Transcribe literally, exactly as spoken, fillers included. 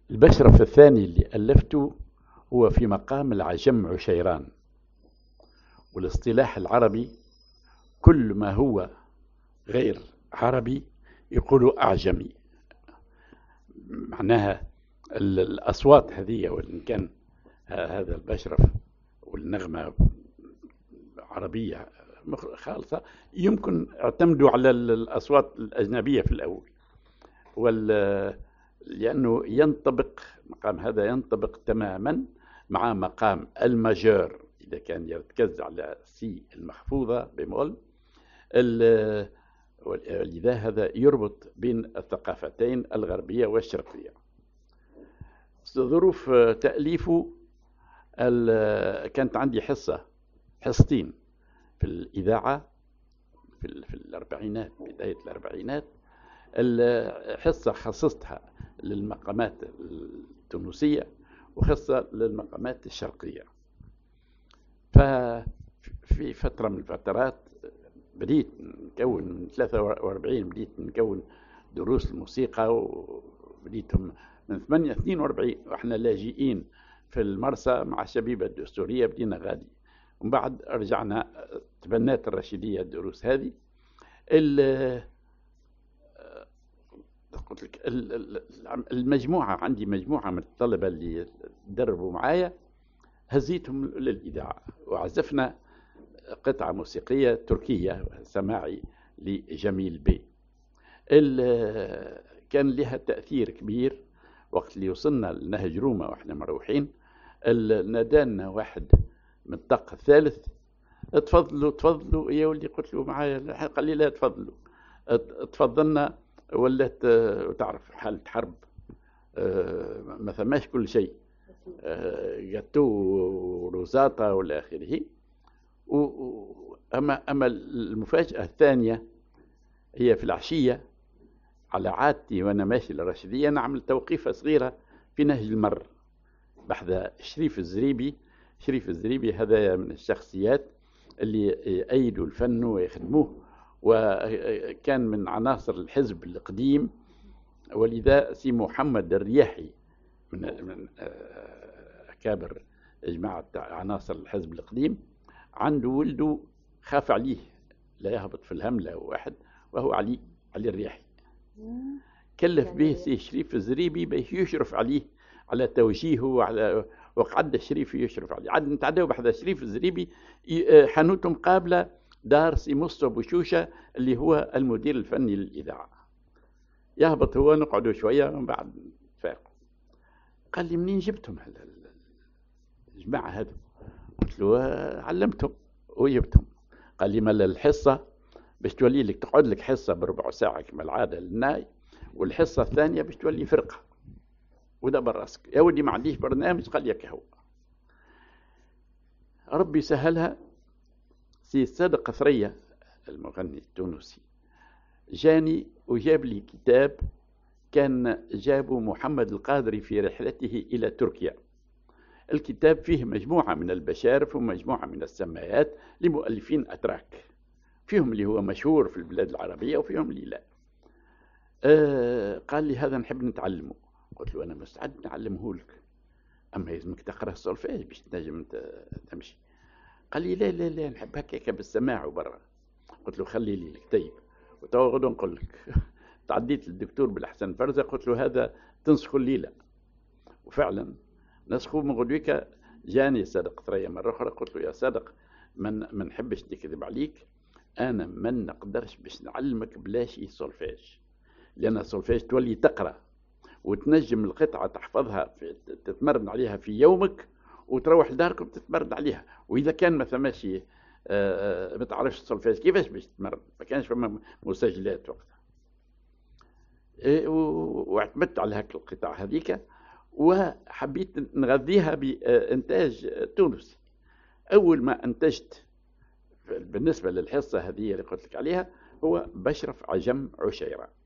البشرف الثاني اللي ألفته هو في مقام العجم عشيران. والاصطلاح العربي كل ما هو غير عربي يقولوا أعجمي. معناها الأصوات هذه، وإن كان هذا البشرف والنغمة عربية خالصة، يمكن اعتمدوا على الأصوات الأجنبية في الأول، لأنه ينطبق مقام هذا ينطبق تماما مع مقام الماجور إذا كان يرتكز على سي المخفوضة بمول. ولذا هذا يربط بين الثقافتين الغربية والشرقية. ظروف تأليفه، كانت عندي حصة حصتين في الإذاعة في, في الأربعينات، بداية الأربعينات. الحصة خصصتها للمقامات التونسية وحصة للمقامات الشرقية. ففي فترة من الفترات بديت نكون من ثلاثة وأربعين، بديت نكون دروس الموسيقى، وبديتهم من ثمانية اثنين وأربعين واحنا لاجئين في المرسى مع الشبيبة الدستورية، بدينا غادي، ومن بعد رجعنا تبنات الرشيدية الدروس هذه. قلت لك المجموعة، عندي مجموعة من الطلبة اللي دربوا معايا، هزيتهم للإذاعة وعزفنا قطعة موسيقية تركية سماعي لجميل بي. كان لها تأثير كبير. وقت اللي وصلنا لنهج روما واحنا مروحين، نادانا واحد من الطاقة الثالث: تفضلوا تفضلوا يا ولدي. قلت له معايا، قال لي لا تفضلوا. تفضلنا، ولات تعرف حالة حرب، ما ثماش كل شيء، جاتو وروزاتا والى اخره. اما اما المفاجأة الثانية هي في العشية، على عادتي وانا ماشي للرشيدية نعمل توقيفة صغيرة في نهج المر بحذا شريف الزريبي. شريف الزريبي هذا من الشخصيات اللي أيدوا الفن ويخدموه، وكان من عناصر الحزب القديم. ولذا سي محمد الرياحي من من أكابر جماعة عناصر الحزب القديم، عنده ولده خاف عليه لا يهبط في الهملة واحد، وهو علي علي الرياحي. كلف به سي شريف الزريبي باش يشرف عليه على توجيهه، وعلى وقعد الشريف يشرف عليه. عاد نتعداو بحذا شريف الزريبي حانوته مقابله دار سي مصطفى بوشوشه اللي هو المدير الفني للإذاعة. يهبط هو، نقعدوا شوية ومن بعد فاق. قال لي: منين جبتهم الجماعة هذا؟ قلت له: علمتهم وجبتهم. قال لي: مال الحصة باش تولي لك تقعد لك حصة بربع ساعة كما العادة للناي، والحصة الثانية باش تولي فرقة، وده براسك يا ودي ما عنديش برنامج. قال لي: هو ربي سهلها. سي صادق ثريا المغني التونسي جاني وجاب لي كتاب كان جابه محمد القادري في رحلته إلى تركيا. الكتاب فيه مجموعة من البشارف ومجموعة من السمايات لمؤلفين أتراك، فيهم اللي هو مشهور في البلاد العربية وفيهم اللي لا. آه قال لي: هذا نحب نتعلمه. قلت له: أنا مستعد نعلمه لك، أما يلزمك تقرأ السولفيج باش تنجم تمشي. قال لي: لا لا لا، نحب هكاك بالسماع وبرا. قلت له: خلي لي الكتيب وتوا غدو نقول لك. تعديت للدكتور بالحسن فرزة، قلت له: هذا تنسخوا الليلة. وفعلا نسخوا. من غدويك جاني صادق ثريا مرة أخرى، قلت له: يا صادق، من ما نحبش نكذب عليك، أنا ما نقدرش باش نعلمك بلاش سولفيج، لأن السولفيج تولي تقرأ وتنجم القطعة تحفظها في تتمرن عليها في يومك، وتروح لداركم تتمرن عليها. وإذا كان ما ثماش ما تعرفش السولفيج كيفاش باش تتمرن؟ ما كانش فما مسجلات وقتها. واعتمدت على هاك القطع هذيك، وحبيت نغذيها بإنتاج تونسي. أول ما أنتجت بالنسبة للحصة هذه اللي قلت لك عليها هو بشرف عجم عشيرة.